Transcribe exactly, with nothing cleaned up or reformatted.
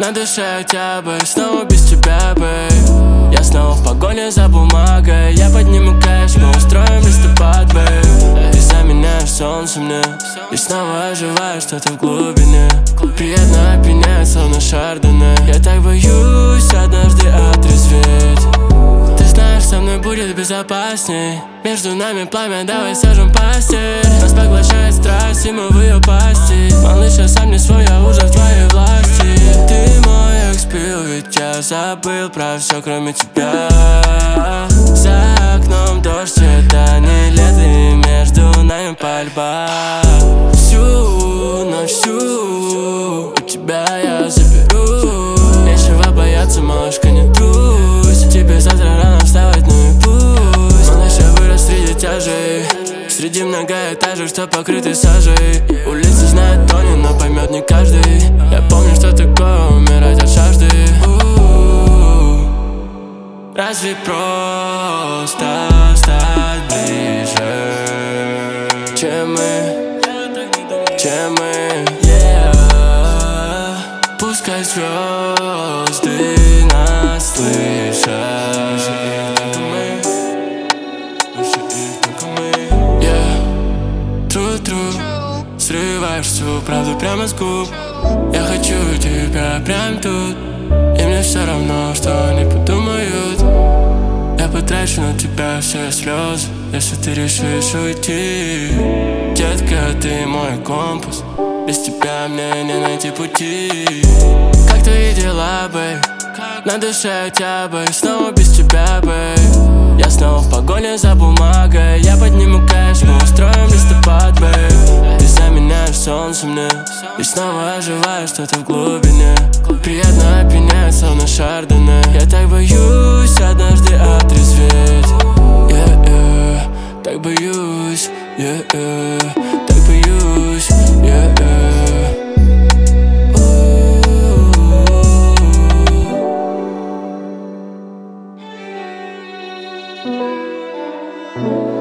На душе октябрь, снова без тебя, бэйб. Я снова в погоне за бумагой. Я подниму кэш, мы устроим листопад, бэйб. Ты заменяешь солнце мне, и снова оживаешь что-то в глубине. Приятно опьянять, словно шардоне. Я так боюсь однажды отрезветь. Ты знаешь, со мной будет безопасней. Между нами пламя, давай сожжем постель. Нас поглощает страсть, и мы в ее пасти. Малыш, я сам не свой, я уже в твоей власти. Ты мой экспил, ведь я забыл про все, кроме тебя. За окном дождь, это не лето, и между нами пальба. Всю ночь, всю у тебя я заберу. Нечего бояться, малышка, не трусь. Тебе завтра рано вставать, ну и пусть. Малыш, я вырос среди тяжей, среди многоэтажек, что покрыты сажей. Улицы знает Тони, но поймет не каждый. Я помню, что такое умирать от жажды. У-у-у. Разве просто стать ближе, чем мы, чем мы, yeah. Пускай звезды нас слышат, yeah. True-true. Срываешь всю правду прямо с губ. Я хочу тебя прям тут, и мне все равно, что они подумают. Я потрачу на тебя все слезы, если ты решишь уйти. Детка, ты мой компас, без тебя мне не найти пути. Как твои дела, бэйб? На душе октябрь, снова без тебя, бэйб. Я снова в погоне за бумагой. Я подниму кэш, мы устроим листопад, бэйб. Ты заменяешь солнце мне, и снова оживаешь что-то в глубине. Приятно опьянять, словно шардоне. Я так боюсь однажды отрезветь, yeah, yeah. Так боюсь, yeah, yeah. Так боюсь, yeah, yeah.